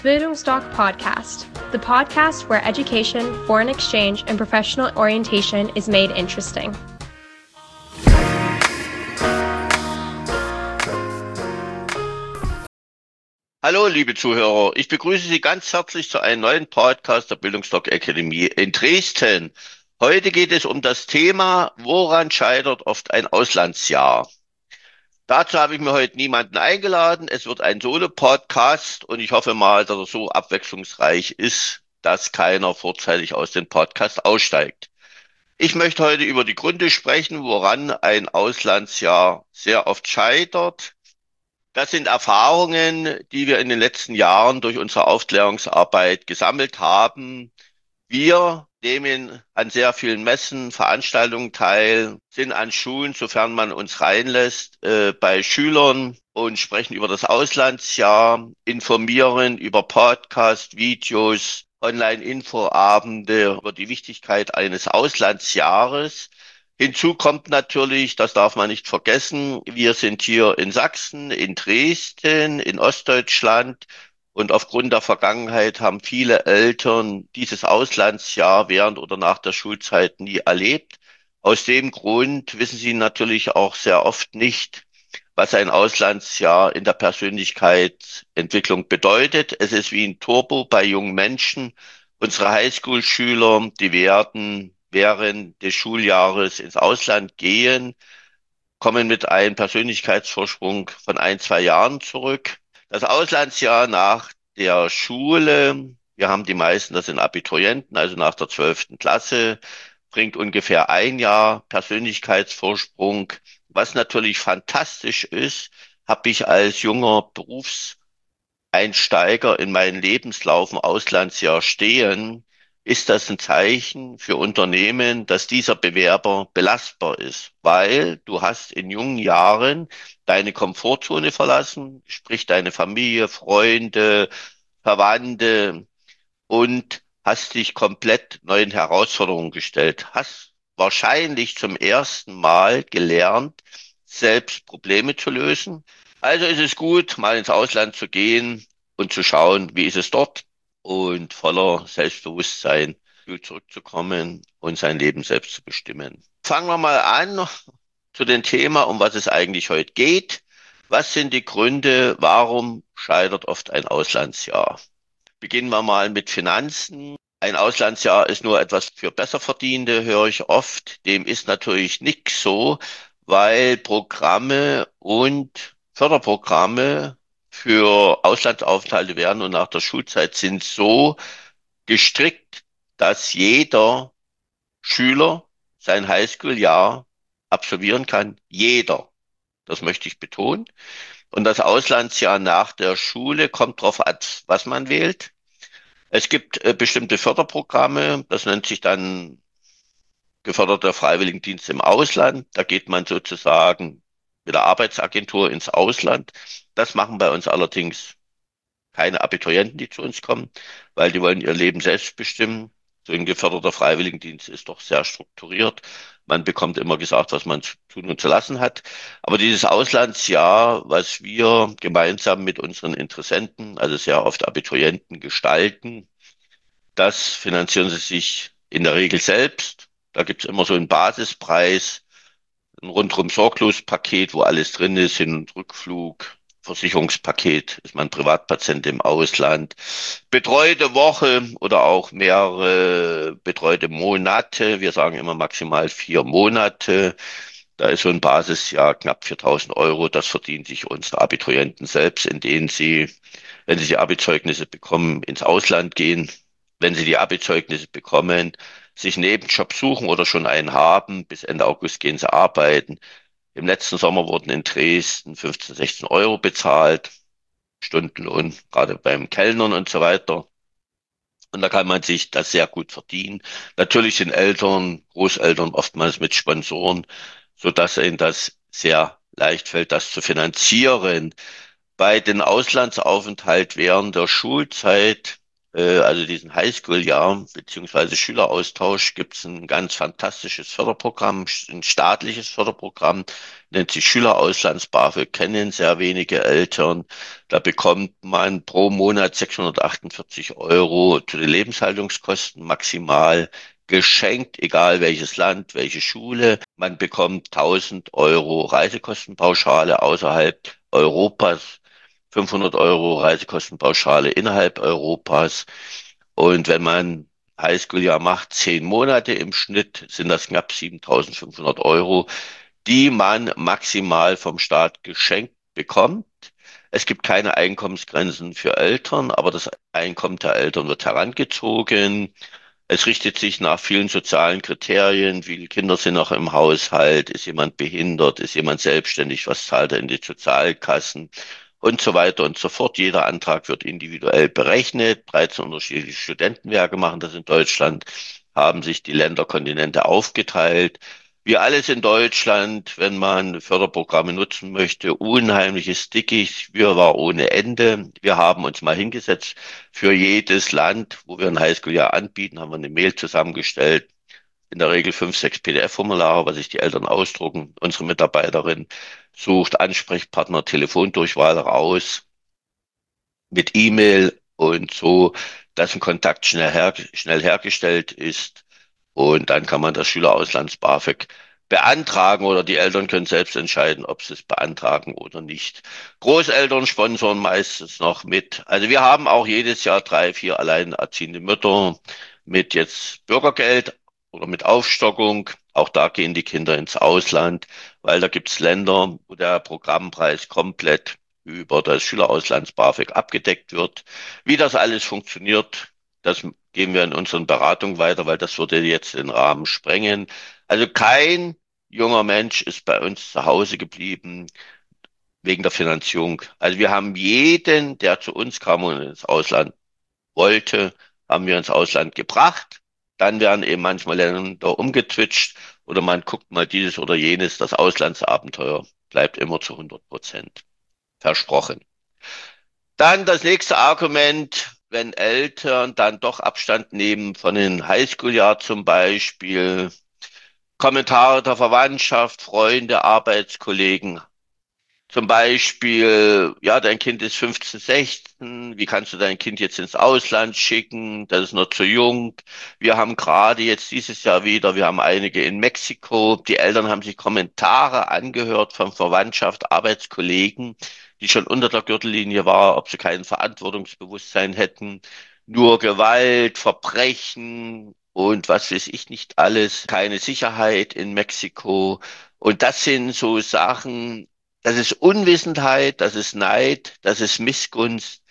Bildungsdoc Podcast, the podcast where education, foreign exchange, and professional orientation is made interesting. Hallo, liebe Zuhörer. Ich begrüße Sie ganz herzlich zu einem neuen Podcast der Bildungsdoc Academy in Dresden. Heute geht es um das Thema, woran scheitert oft ein Auslandsjahr? Dazu habe ich mir heute niemanden eingeladen. Es wird ein Solo-Podcast und ich hoffe mal, dass er so abwechslungsreich ist, dass keiner vorzeitig aus dem Podcast aussteigt. Ich möchte heute über die Gründe sprechen, woran ein Auslandsjahr sehr oft scheitert. Das sind Erfahrungen, die wir in den letzten Jahren durch unsere Aufklärungsarbeit gesammelt haben. Wir nehmen an sehr vielen Messen, Veranstaltungen teil, sind an Schulen, sofern man uns reinlässt, bei Schülern und sprechen über das Auslandsjahr, informieren über Podcast, Videos, Online-Infoabende über die Wichtigkeit eines Auslandsjahres. Hinzu kommt natürlich, das darf man nicht vergessen, wir sind hier in Sachsen, in Dresden, in Ostdeutschland. Und aufgrund der Vergangenheit haben viele Eltern dieses Auslandsjahr während oder nach der Schulzeit nie erlebt. Aus dem Grund wissen sie natürlich auch sehr oft nicht, was ein Auslandsjahr in der Persönlichkeitsentwicklung bedeutet. Es ist wie ein Turbo bei jungen Menschen. Unsere Highschool-Schüler, die werden während des Schuljahres ins Ausland gehen, kommen mit einem Persönlichkeitsvorsprung von 1, 2 Jahren zurück. Das Auslandsjahr nach der Schule, wir haben die meisten, das sind Abiturienten, also nach der 12. Klasse, bringt ungefähr ein Jahr Persönlichkeitsvorsprung. Was natürlich fantastisch ist, habe ich als junger Berufseinsteiger in meinem Lebenslauf im Auslandsjahr stehen, ist das ein Zeichen für Unternehmen, dass dieser Bewerber belastbar ist, weil du hast in jungen Jahren deine Komfortzone verlassen, sprich deine Familie, Freunde, Verwandte und hast dich komplett neuen Herausforderungen gestellt, hast wahrscheinlich zum ersten Mal gelernt, selbst Probleme zu lösen. Also ist es gut, mal ins Ausland zu gehen und zu schauen, wie ist es dort und voller Selbstbewusstsein zurückzukommen und sein Leben selbst zu bestimmen. Fangen wir mal an zu dem Thema, um was es eigentlich heute geht. Was sind die Gründe, warum scheitert oft ein Auslandsjahr? Beginnen wir mal mit Finanzen. Ein Auslandsjahr ist nur etwas für Besserverdiente, höre ich oft. Dem ist natürlich nicht so, weil Programme und Förderprogramme für Auslandsaufenthalte während und nach der Schulzeit sind so gestrickt, dass jeder Schüler sein Highschool-Jahr absolvieren kann. Jeder. Das möchte ich betonen. Und das Auslandsjahr nach der Schule kommt darauf an, was man wählt. Es gibt bestimmte Förderprogramme, das nennt sich dann geförderter Freiwilligendienst im Ausland. Da geht man sozusagen mit der Arbeitsagentur ins Ausland. Das machen bei uns allerdings keine Abiturienten, die zu uns kommen, weil die wollen ihr Leben selbst bestimmen. So ein geförderter Freiwilligendienst ist doch sehr strukturiert. Man bekommt immer gesagt, was man zu tun und zu lassen hat. Aber dieses Auslandsjahr, was wir gemeinsam mit unseren Interessenten, also sehr oft Abiturienten, gestalten, das finanzieren sie sich in der Regel selbst. Da gibt's immer so einen Basispreis, ein rundum sorglos Paket, wo alles drin ist, Hin- und Rückflug, Versicherungspaket, ist man Privatpatient im Ausland, betreute Woche oder auch mehrere betreute Monate. Wir sagen immer maximal 4 Monate. Da ist so ein Basisjahr knapp 4.000 Euro. Das verdienen sich unsere Abiturienten selbst, indem sie, wenn sie die Abi-Zeugnisse bekommen, ins Ausland gehen. Wenn sie die Abi-Zeugnisse bekommen, sich einen Nebenjob suchen oder schon einen haben. Bis Ende August gehen sie arbeiten. Im letzten Sommer wurden in Dresden 15, 16 Euro bezahlt, Stundenlohn, gerade beim Kellnern und so weiter. Und da kann man sich das sehr gut verdienen. Natürlich sind Eltern, Großeltern oftmals mit Sponsoren, sodass ihnen das sehr leicht fällt, das zu finanzieren. Bei den Auslandsaufenthalt während der Schulzeit also diesen Highschool-Jahr beziehungsweise Schüleraustausch, gibt es ein ganz fantastisches Förderprogramm, ein staatliches Förderprogramm, nennt sich Schülerauslands-BAföG, kennen sehr wenige Eltern. Da bekommt man pro Monat 648 Euro zu den Lebenshaltungskosten maximal geschenkt, egal welches Land, welche Schule. Man bekommt 1.000 Euro Reisekostenpauschale außerhalb Europas, 500 Euro Reisekostenpauschale innerhalb Europas. Und wenn man Highschool-Jahr macht, 10 Monate im Schnitt, sind das knapp 7.500 Euro, die man maximal vom Staat geschenkt bekommt. Es gibt keine Einkommensgrenzen für Eltern, aber das Einkommen der Eltern wird herangezogen. Es richtet sich nach vielen sozialen Kriterien. Wie viele Kinder sind noch im Haushalt? Ist jemand behindert? Ist jemand selbstständig? Was zahlt er in die Sozialkassen? Und so weiter und so fort. Jeder Antrag wird individuell berechnet. 13 unterschiedliche Studentenwerke machen das in Deutschland, haben sich die Länderkontinente aufgeteilt. Wir alles in Deutschland, wenn man Förderprogramme nutzen möchte, unheimliches Dickicht, Wirrwarr ohne Ende. Wir haben uns mal hingesetzt, für jedes Land, wo wir ein Highschool-Jahr anbieten, haben wir eine Mail zusammengestellt. In der Regel 5, 6 PDF-Formulare, was sich die Eltern ausdrucken. Unsere Mitarbeiterin sucht Ansprechpartner, Telefondurchwahl raus mit E-Mail und so, dass ein Kontakt schnell hergestellt ist. Und dann kann man das Schülerauslands-BAföG beantragen oder die Eltern können selbst entscheiden, ob sie es beantragen oder nicht. Großeltern sponsoren meistens noch mit. Also wir haben auch jedes Jahr 3, 4 alleinerziehende Mütter mit jetzt Bürgergeld oder mit Aufstockung. Auch da gehen die Kinder ins Ausland, weil da gibt es Länder, wo der Programmpreis komplett über das Schülerauslands-BAföG abgedeckt wird. Wie das alles funktioniert, das geben wir in unseren Beratungen weiter, weil das würde jetzt den Rahmen sprengen. Also kein junger Mensch ist bei uns zu Hause geblieben wegen der Finanzierung. Also wir haben jeden, der zu uns kam und ins Ausland wollte, haben wir ins Ausland gebracht. Dann werden eben manchmal Länder umgetwitcht oder man guckt mal dieses oder jenes. Das Auslandsabenteuer bleibt immer zu 100% versprochen. Dann das nächste Argument, wenn Eltern dann doch Abstand nehmen von den Highschool-Jahr zum Beispiel, Kommentare der Verwandtschaft, Freunde, Arbeitskollegen, zum Beispiel, ja, dein Kind ist 15, 16, wie kannst du dein Kind jetzt ins Ausland schicken? Das ist noch zu jung. Wir haben gerade jetzt dieses Jahr wieder, wir haben einige in Mexiko. Die Eltern haben sich Kommentare angehört von Verwandtschaft, Arbeitskollegen, die schon unter der Gürtellinie war, ob sie kein Verantwortungsbewusstsein hätten. Nur Gewalt, Verbrechen und was weiß ich nicht alles, keine Sicherheit in Mexiko. Und das sind so Sachen, das ist Unwissenheit, das ist Neid, das ist Missgunst.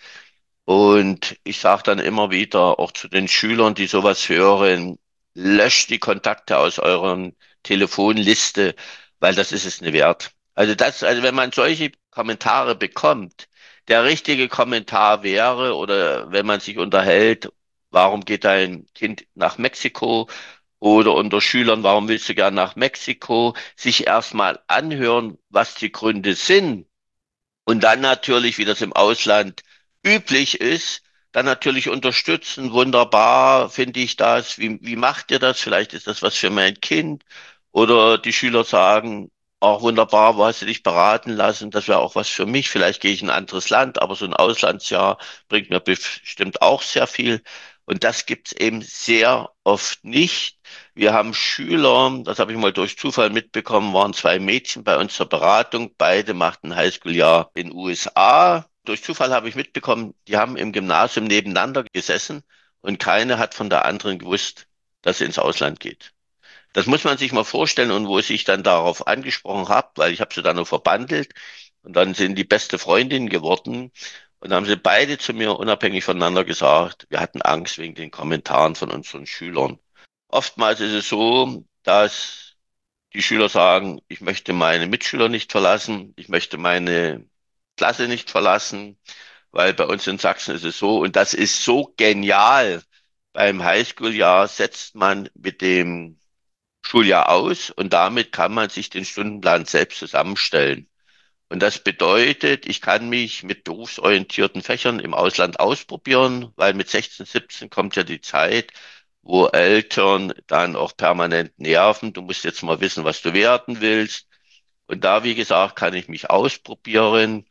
Und ich sage dann immer wieder auch zu den Schülern, die sowas hören, löscht die Kontakte aus euren Telefonliste, weil das ist es nicht wert. Also wenn man solche Kommentare bekommt, der richtige Kommentar wäre, oder wenn man sich unterhält, warum geht dein Kind nach Mexiko? Oder unter Schülern, warum willst du gern nach Mexiko? Sich erstmal anhören, was die Gründe sind. Und dann natürlich, wie das im Ausland üblich ist, dann natürlich unterstützen. Wunderbar, finde ich das. Wie macht ihr das? Vielleicht ist das was für mein Kind. Oder die Schüler sagen, auch wunderbar, wo hast du dich beraten lassen? Das wäre auch was für mich. Vielleicht gehe ich in ein anderes Land, aber so ein Auslandsjahr bringt mir bestimmt auch sehr viel. Und das gibt's eben sehr oft nicht. Wir haben Schüler, das habe ich mal durch Zufall mitbekommen, waren 2 Mädchen bei uns zur Beratung. Beide machten Highschool-Jahr in USA. Durch Zufall habe ich mitbekommen, die haben im Gymnasium nebeneinander gesessen und keine hat von der anderen gewusst, dass sie ins Ausland geht. Das muss man sich mal vorstellen und wo ich sich dann darauf angesprochen habe, weil ich habe sie dann noch verbandelt und dann sind die beste Freundin geworden und haben sie beide zu mir unabhängig voneinander gesagt, wir hatten Angst wegen den Kommentaren von unseren Schülern. Oftmals ist es so, dass die Schüler sagen, ich möchte meine Mitschüler nicht verlassen, ich möchte meine Klasse nicht verlassen, weil bei uns in Sachsen ist es so, und das ist so genial. Beim Highschool-Jahr setzt man mit dem Schuljahr aus und damit kann man sich den Stundenplan selbst zusammenstellen. Und das bedeutet, ich kann mich mit berufsorientierten Fächern im Ausland ausprobieren, weil mit 16, 17 kommt ja die Zeit, wo Eltern dann auch permanent nerven. Du musst jetzt mal wissen, was du werden willst. Und da, wie gesagt, kann ich mich ausprobieren.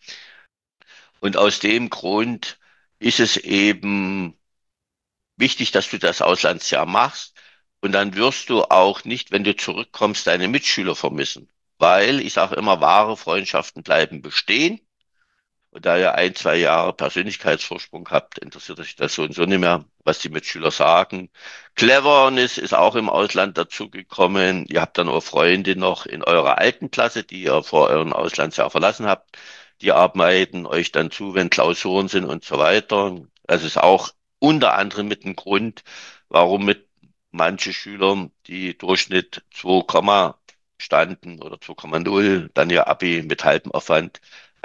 Und aus dem Grund ist es eben wichtig, dass du das Auslandsjahr machst. Und dann wirst du auch nicht, wenn du zurückkommst, deine Mitschüler vermissen. Weil ich sage immer, wahre Freundschaften bleiben bestehen. Und da ihr 1, 2 Jahre Persönlichkeitsvorsprung habt, interessiert euch das so und so nicht mehr, was die Mitschüler sagen. Cleverness ist auch im Ausland dazugekommen. Ihr habt dann auch Freunde noch in eurer alten Klasse, die ihr vor eurem Auslandsjahr verlassen habt. Die arbeiten euch dann zu, wenn Klausuren sind und so weiter. Das ist auch unter anderem mit ein Grund, warum mit manche Schüler, die Durchschnitt 2, standen oder 2,0, dann ihr Abi mit halbem Aufwand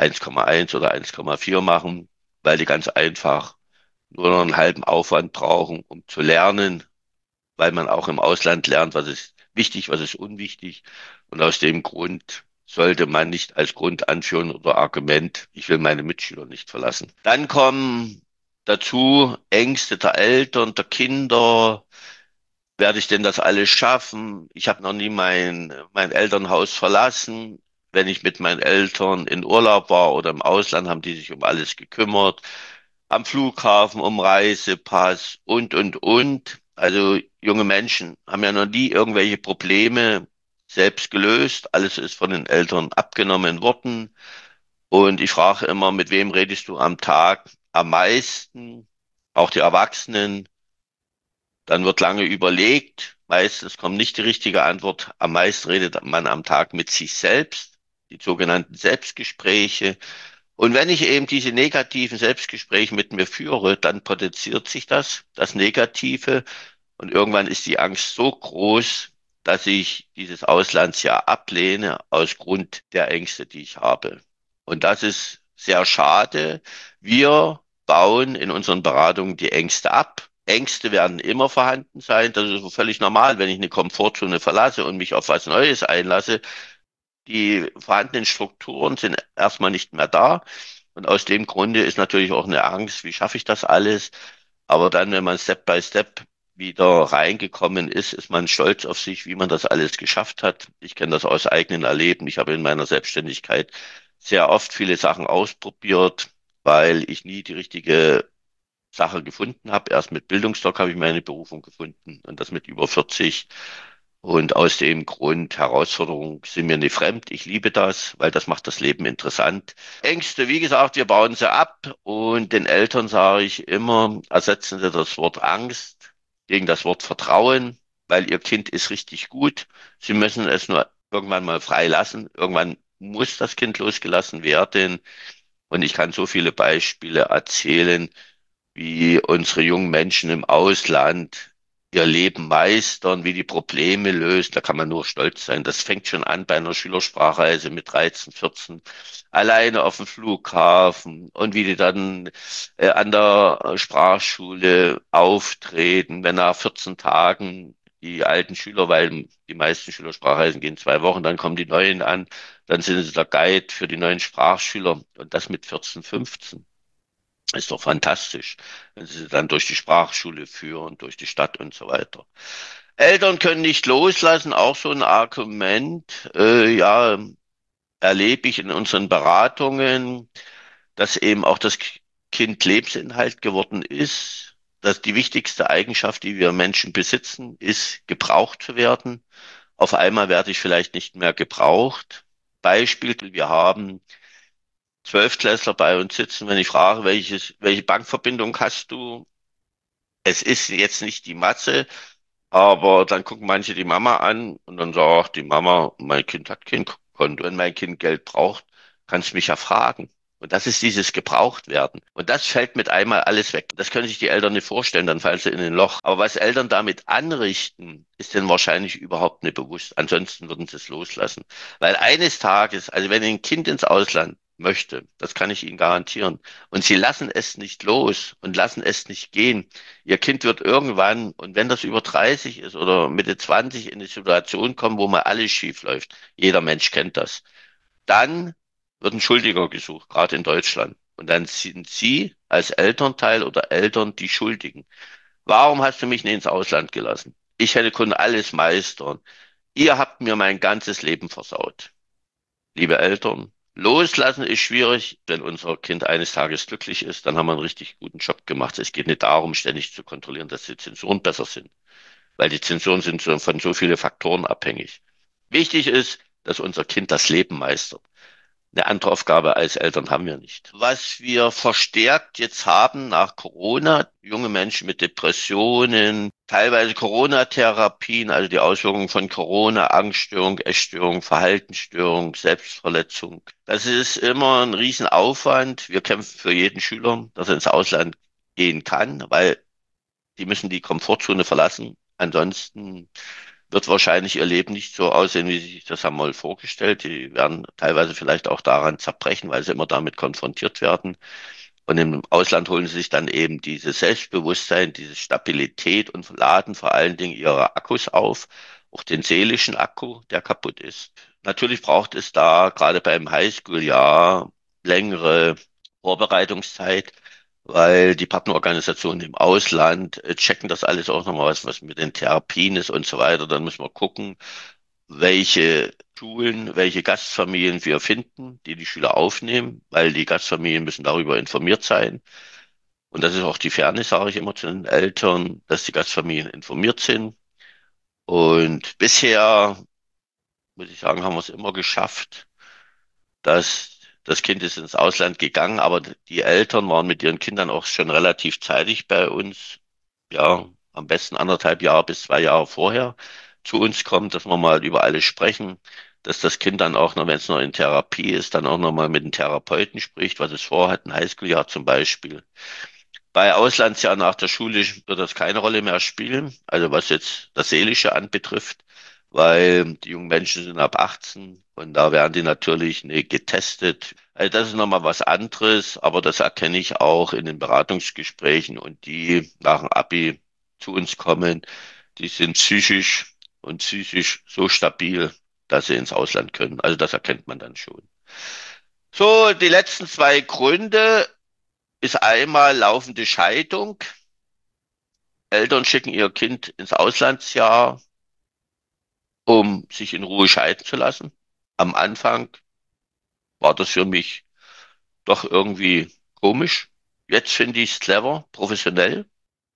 1,1 oder 1,4 machen, weil die ganz einfach nur noch einen halben Aufwand brauchen, um zu lernen, weil man auch im Ausland lernt, was ist wichtig, was ist unwichtig. Und aus dem Grund sollte man nicht als Grund anführen oder Argument, ich will meine Mitschüler nicht verlassen. Dann kommen dazu Ängste der Eltern, der Kinder. Werde ich denn das alles schaffen? Ich habe noch nie mein Elternhaus verlassen. Wenn ich mit meinen Eltern in Urlaub war oder im Ausland, haben die sich um alles gekümmert. Am Flughafen, um Reisepass und. Also junge Menschen haben ja noch nie irgendwelche Probleme selbst gelöst. Alles ist von den Eltern abgenommen worden. Und ich frage immer, mit wem redest du am Tag am meisten? Auch die Erwachsenen. Dann wird lange überlegt. Meistens kommt nicht die richtige Antwort. Am meisten redet man am Tag mit sich selbst, die sogenannten Selbstgespräche. Und wenn ich eben diese negativen Selbstgespräche mit mir führe, dann potenziert sich das Negative. Und irgendwann ist die Angst so groß, dass ich dieses Auslandsjahr ablehne aus Grund der Ängste, die ich habe. Und das ist sehr schade. Wir bauen in unseren Beratungen die Ängste ab. Ängste werden immer vorhanden sein. Das ist so völlig normal, wenn ich eine Komfortzone verlasse und mich auf was Neues einlasse. Die vorhandenen Strukturen sind erstmal nicht mehr da. Und aus dem Grunde ist natürlich auch eine Angst, wie schaffe ich das alles? Aber dann, wenn man Step by Step wieder reingekommen ist, ist man stolz auf sich, wie man das alles geschafft hat. Ich kenne das aus eigenem Erleben. Ich habe in meiner Selbstständigkeit sehr oft viele Sachen ausprobiert, weil ich nie die richtige Sache gefunden habe. Erst mit Bildungsdoc habe ich meine Berufung gefunden und das mit über 40. Und aus dem Grund, Herausforderungen sind mir nicht fremd. Ich liebe das, weil das macht das Leben interessant. Ängste, wie gesagt, wir bauen sie ab und den Eltern sage ich immer, ersetzen Sie das Wort Angst gegen das Wort Vertrauen, weil Ihr Kind ist richtig gut. Sie müssen es nur irgendwann mal frei lassen. Irgendwann muss das Kind losgelassen werden. Und ich kann so viele Beispiele erzählen, wie unsere jungen Menschen im Ausland ihr Leben meistern, wie die Probleme lösen. Da kann man nur stolz sein. Das fängt schon an bei einer Schülersprachreise mit 13, 14, alleine auf dem Flughafen und wie die dann an der Sprachschule auftreten, wenn nach 14 Tagen die alten Schüler, weil die meisten Schülersprachreisen gehen 2 Wochen, dann kommen die neuen an, dann sind sie der Guide für die neuen Sprachschüler und das mit 14, 15. Ist doch fantastisch, wenn Sie sie dann durch die Sprachschule führen, durch die Stadt und so weiter. Eltern können nicht loslassen, auch so ein Argument. Ja, erlebe ich in unseren Beratungen, dass eben auch das Kind Lebensinhalt geworden ist. Dass die wichtigste Eigenschaft, die wir Menschen besitzen, ist, gebraucht zu werden. Auf einmal werde ich vielleicht nicht mehr gebraucht. Beispiel, wir haben Zwölftklässler bei uns sitzen, wenn ich frage, welche Bankverbindung hast du? Es ist jetzt nicht die Mathe, aber dann gucken manche die Mama an und dann sagt die Mama, mein Kind hat kein Konto. Wenn mein Kind Geld braucht, kannst du mich ja fragen. Und das ist dieses gebraucht werden. Und das fällt mit einmal alles weg. Das können sich die Eltern nicht vorstellen, dann fallen sie in ein Loch. Aber was Eltern damit anrichten, ist denen wahrscheinlich überhaupt nicht bewusst. Ansonsten würden sie es loslassen. Weil eines Tages, also wenn ein Kind ins Ausland möchte, das kann ich Ihnen garantieren, und sie lassen es nicht los und lassen es nicht gehen, Ihr Kind wird irgendwann, und wenn das über 30 ist oder Mitte 20, in eine Situation kommen, wo mal alles schief läuft. Jeder Mensch kennt das. Dann wird ein Schuldiger gesucht, gerade in Deutschland. Und dann sind Sie als Elternteil oder Eltern die Schuldigen. Warum hast du mich nicht ins Ausland gelassen? Ich hätte können alles meistern. Ihr habt mir mein ganzes Leben versaut. Liebe Eltern, loslassen ist schwierig. Wenn unser Kind eines Tages glücklich ist, dann haben wir einen richtig guten Job gemacht. Es geht nicht darum, ständig zu kontrollieren, dass die Zensuren besser sind, weil die Zensuren sind von so vielen Faktoren abhängig. Wichtig ist, dass unser Kind das Leben meistert. Eine andere Aufgabe als Eltern haben wir nicht. Was wir verstärkt jetzt haben nach Corona, junge Menschen mit Depressionen, teilweise Corona-Therapien, also die Auswirkungen von Corona, Angststörung, Essstörung, Verhaltensstörung, Selbstverletzung. Das ist immer ein Riesenaufwand. Wir kämpfen für jeden Schüler, dass er ins Ausland gehen kann, weil die müssen die Komfortzone verlassen. Ansonsten wird wahrscheinlich ihr Leben nicht so aussehen, wie sie sich das haben mal vorgestellt. Die werden teilweise vielleicht auch daran zerbrechen, weil sie immer damit konfrontiert werden. Und im Ausland holen sie sich dann eben dieses Selbstbewusstsein, diese Stabilität und laden vor allen Dingen ihre Akkus auf, auch den seelischen Akku, der kaputt ist. Natürlich braucht es da gerade beim Highschool-Jahr längere Vorbereitungszeit, weil die Partnerorganisationen im Ausland checken das alles auch nochmal, was mit den Therapien ist und so weiter. Dann müssen wir gucken, welche Schulen, welche Gastfamilien wir finden, die die Schüler aufnehmen, weil die Gastfamilien müssen darüber informiert sein. Und das ist auch die Fairness, sage ich immer zu den Eltern, dass die Gastfamilien informiert sind. Und bisher, muss ich sagen, haben wir es immer geschafft, dass das Kind ist ins Ausland gegangen, aber die Eltern waren mit ihren Kindern auch schon relativ zeitig bei uns. Ja, am besten 1,5 Jahre bis 2 Jahre vorher zu uns kommen, dass wir mal über alles sprechen, dass das Kind dann auch noch, wenn es noch in Therapie ist, dann auch noch mal mit dem Therapeuten spricht, was es vorhat, ein Highschool-Jahr zum Beispiel. Bei Auslandsjahr nach der Schule wird das keine Rolle mehr spielen, also was jetzt das Seelische anbetrifft, weil die jungen Menschen sind ab 18 und da werden die natürlich getestet. Also das ist nochmal was anderes, aber das erkenne ich auch in den Beratungsgesprächen und die nach dem Abi zu uns kommen, die sind psychisch und psychisch so stabil, dass sie ins Ausland können. Also das erkennt man dann schon. So, die letzten zwei Gründe ist einmal laufende Scheidung. Eltern schicken ihr Kind ins Auslandsjahr, um sich in Ruhe scheiden zu lassen. Am Anfang war das für mich doch irgendwie komisch. Jetzt finde ich es clever, professionell.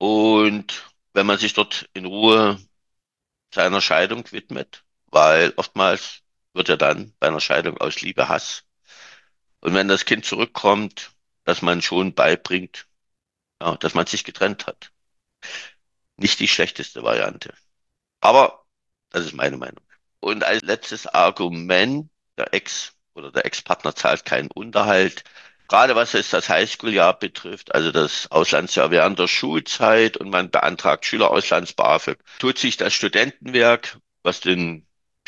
Und wenn man sich dort in Ruhe seiner Scheidung widmet, weil oftmals wird ja dann bei einer Scheidung aus Liebe Hass. Und wenn das Kind zurückkommt, dass man schon beibringt, ja, dass man sich getrennt hat. Nicht die schlechteste Variante. Aber das ist meine Meinung. Und als letztes Argument, der Ex oder der Ex-Partner zahlt keinen Unterhalt. Gerade was jetzt das Highschool-Jahr betrifft, also das Auslandsjahr während der Schulzeit und man beantragt Schülerauslands-BAföG, tut sich das Studentenwerk, was den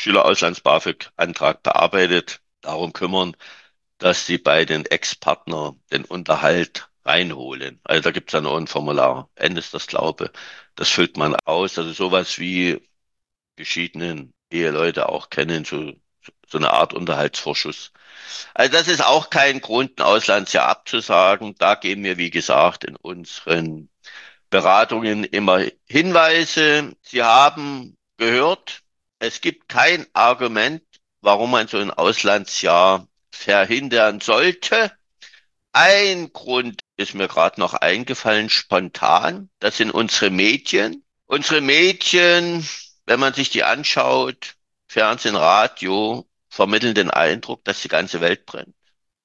Schülerauslands-BAföG-Antrag bearbeitet, darum kümmern, dass sie bei den Ex-Partner den Unterhalt reinholen. Also da gibt es dann auch ein Formular, Ende ist das Glaube. Das füllt man aus. Also sowas wie geschiedenen Eheleute auch kennen, so eine Art Unterhaltsvorschuss. Also das ist auch kein Grund, ein Auslandsjahr abzusagen. Da geben wir, wie gesagt, in unseren Beratungen immer Hinweise. Sie haben gehört, es gibt kein Argument, warum man so ein Auslandsjahr verhindern sollte. Ein Grund ist mir gerade noch eingefallen, spontan. Das sind unsere Medien. Unsere Medien, wenn man sich die anschaut, Fernsehen, Radio, vermitteln den Eindruck, dass die ganze Welt brennt.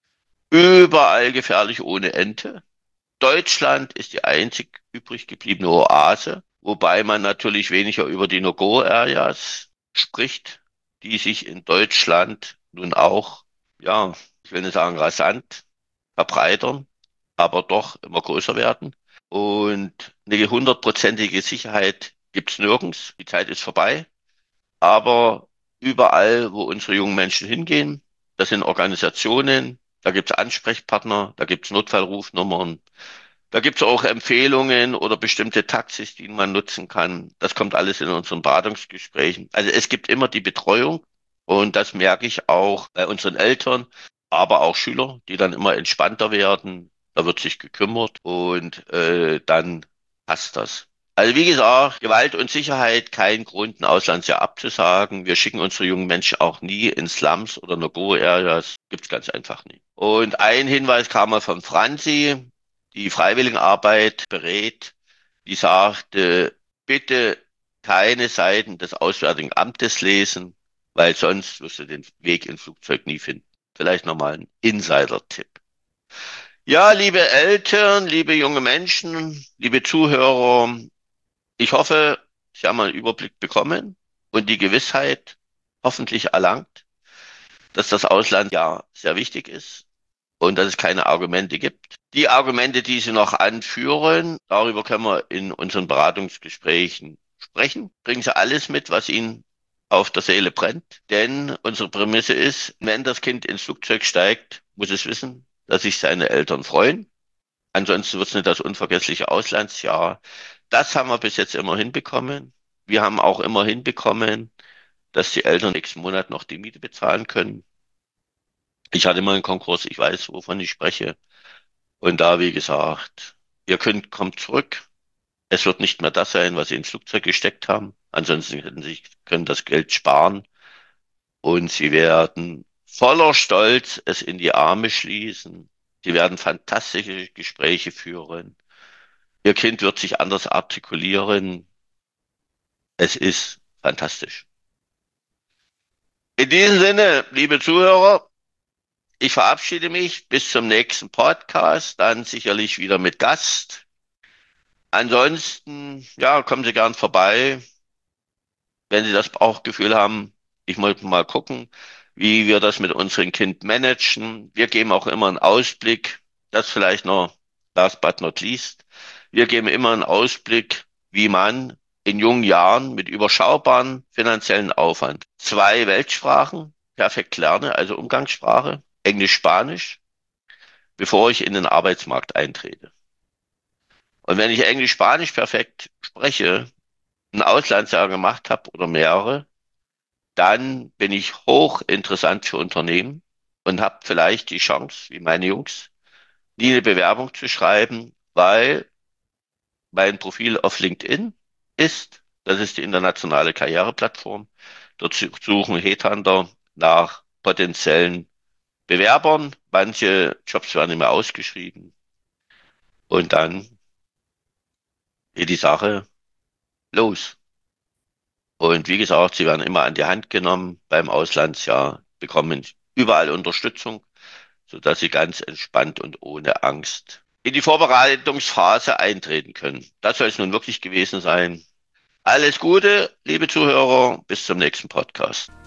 Überall gefährlich ohne Ende. Deutschland ist die einzig übrig gebliebene Oase, wobei man natürlich weniger über die No-Go-Areas spricht, die sich in Deutschland nun auch, ja, ich will nicht sagen rasant verbreitern, aber doch immer größer werden. Und eine hundertprozentige Sicherheit gibt's nirgends. Die Zeit ist vorbei. Aber überall, wo unsere jungen Menschen hingehen, das sind Organisationen, da gibt's Ansprechpartner, da gibt's Notfallrufnummern, da gibt's auch Empfehlungen oder bestimmte Taxis, die man nutzen kann. Das kommt alles in unseren Beratungsgesprächen. Also es gibt immer die Betreuung und das merke ich auch bei unseren Eltern. aber auch Schüler, die dann immer entspannter werden. Da wird sich gekümmert und dann passt das. Also wie gesagt, Gewalt und Sicherheit kein Grund, ein Auslandsjahr abzusagen. Wir schicken unsere jungen Menschen auch nie in Slums oder No-Go-Areas. Gibt's ganz einfach nie. Und ein Hinweis kam mal von Franzi, die Freiwilligenarbeit berät. Die sagte, bitte keine Seiten des Auswärtigen Amtes lesen, weil sonst wirst du den Weg ins Flugzeug nie finden. Vielleicht nochmal ein Insider-Tipp. Ja, liebe Eltern, liebe junge Menschen, liebe Zuhörer, ich hoffe, Sie haben einen Überblick bekommen und die Gewissheit hoffentlich erlangt, dass das Ausland ja sehr wichtig ist und dass es keine Argumente gibt. Die Argumente, die Sie noch anführen, darüber können wir in unseren Beratungsgesprächen sprechen. Bringen Sie alles mit, was Ihnen auf der Seele brennt. Denn unsere Prämisse ist, wenn das Kind ins Flugzeug steigt, muss es wissen, dass sich seine Eltern freuen. Ansonsten wird es nicht das unvergessliche Auslandsjahr. Das haben wir bis jetzt immer hinbekommen. Wir haben auch immer hinbekommen, dass die Eltern nächsten Monat noch die Miete bezahlen können. Ich hatte mal einen Konkurs, ich weiß, wovon ich spreche. Und da, wie gesagt, kommt zurück. Es wird nicht mehr das sein, was Sie ins Flugzeug gesteckt haben. Ansonsten können das Geld sparen und Sie werden voller Stolz es in die Arme schließen. Sie werden fantastische Gespräche führen. Ihr Kind wird sich anders artikulieren. Es ist fantastisch. In diesem Sinne, liebe Zuhörer, ich verabschiede mich bis zum nächsten Podcast, dann sicherlich wieder mit Gast. Ansonsten, ja, kommen Sie gern vorbei, wenn Sie das Bauchgefühl haben. Ich muss mal gucken, wie wir das mit unserem Kind managen. Wir geben auch immer einen Ausblick, das vielleicht noch last but not least. Wir geben immer einen Ausblick, wie man in jungen Jahren mit überschaubaren finanziellen Aufwand 2 Weltsprachen perfekt lerne, also Umgangssprache, Englisch, Spanisch, bevor ich in den Arbeitsmarkt eintrete. Und wenn ich Englisch, Spanisch perfekt spreche, ein Auslandsjahr gemacht habe oder mehrere, dann bin ich hochinteressant für Unternehmen und habe vielleicht die Chance, wie meine Jungs, nie eine Bewerbung zu schreiben, weil mein Profil auf LinkedIn ist. Das ist die internationale Karriereplattform. Dort suchen Headhunter nach potenziellen Bewerbern. Manche Jobs werden nicht mehr ausgeschrieben. Und dann geht die Sache los. Und wie gesagt, sie werden immer an die Hand genommen beim Auslandsjahr, bekommen überall Unterstützung, sodass sie ganz entspannt und ohne Angst in die Vorbereitungsphase eintreten können. Das soll es nun wirklich gewesen sein. Alles Gute, liebe Zuhörer, bis zum nächsten Podcast.